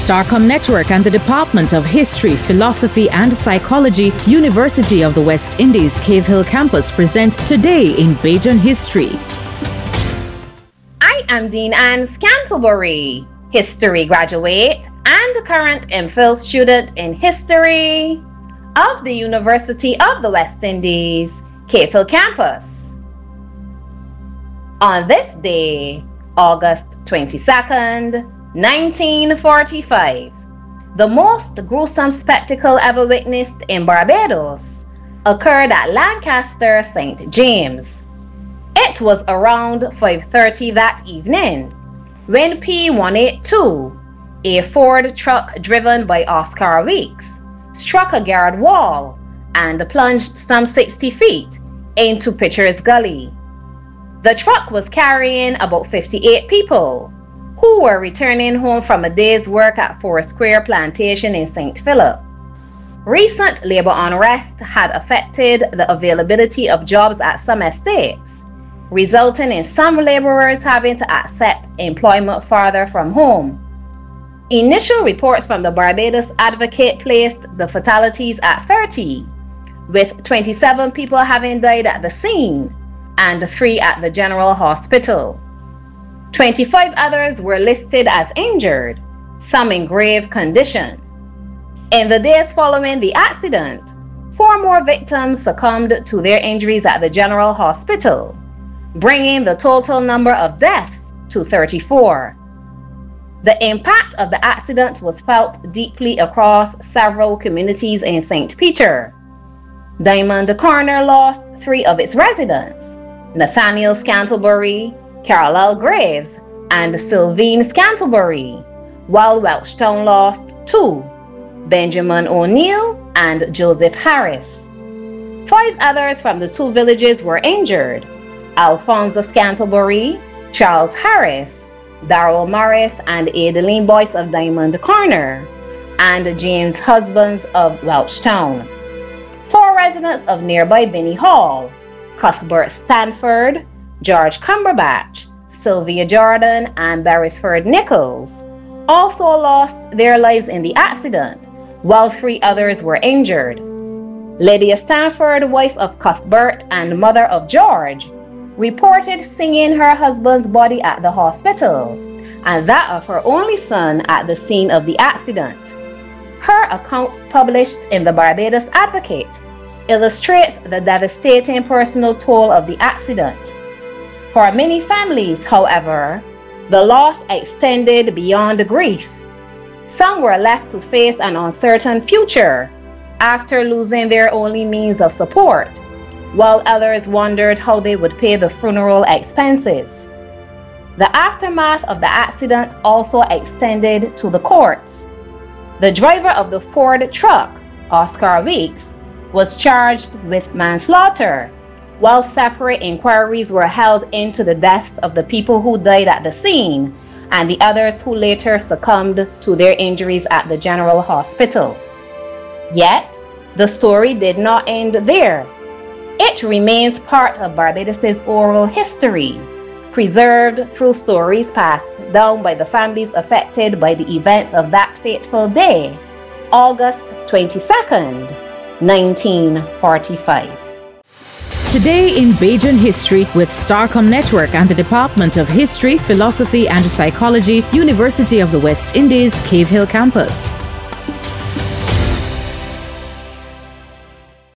Starcom Network and the Department of History, Philosophy and Psychology, University of the West Indies, Cave Hill Campus present Today in Bajan History. I am Dean Ann Scantlebury, history graduate and current MPhil student in history of the University of the West Indies, Cave Hill Campus. On this day, August 22nd, 1945, the most gruesome spectacle ever witnessed in Barbados occurred at Lancaster, St. James. It was around 5:30 that evening when P-182, a Ford truck driven by Oscar Weeks, struck a guard wall and plunged some 60 feet into Pitcher's Gully. The truck was carrying about 58 people who were returning home from a day's work at Foursquare Plantation in St. Philip. Recent labor unrest had affected the availability of jobs at some estates, resulting in some laborers having to accept employment farther from home. Initial reports from the Barbados Advocate placed the fatalities at 30, with 27 people having died at the scene and 3 at the General Hospital. 25 others were listed as injured, some in grave condition. In the days following the accident, 4 more victims succumbed to their injuries at the General Hospital, bringing the total number of deaths to 34. The impact of the accident was felt deeply across several communities in St. Peter. Diamond Corner lost 3 of its residents, Nathaniel Scantlebury, Carol Graves, and Sylvine Scantlebury, while Welchtown lost 2, Benjamin O'Neill and Joseph Harris. 5 others from the 2 villages were injured: Alphonsa Scantlebury, Charles Harris, Darrell Morris and Adeline Boyce of Diamond Corner, and James Husbands of Welchtown. 4 residents of nearby Binney Hall, Cuthbert Stanford, George Cumberbatch, Sylvia Jordan, and Beresford Nichols, also lost their lives in the accident, while 3 others were injured. Lydia Stanford, wife of Cuthbert and mother of George, reported seeing her husband's body at the hospital and that of her only son at the scene of the accident. Her account, published in the Barbados Advocate, illustrates the devastating personal toll of the accident. For many families, however, the loss extended beyond grief. Some were left to face an uncertain future after losing their only means of support, while others wondered how they would pay the funeral expenses. The aftermath of the accident also extended to the courts. The driver of the Ford truck, Oscar Weeks, was charged with manslaughter, while separate inquiries were held into the deaths of the people who died at the scene and the others who later succumbed to their injuries at the General Hospital. Yet, the story did not end there. It remains part of Barbados's oral history, preserved through stories passed down by the families affected by the events of that fateful day, August 22nd, 1945. Today in Bajan History with Starcom Network and the Department of History, Philosophy and Psychology, University of the West Indies, Cave Hill Campus.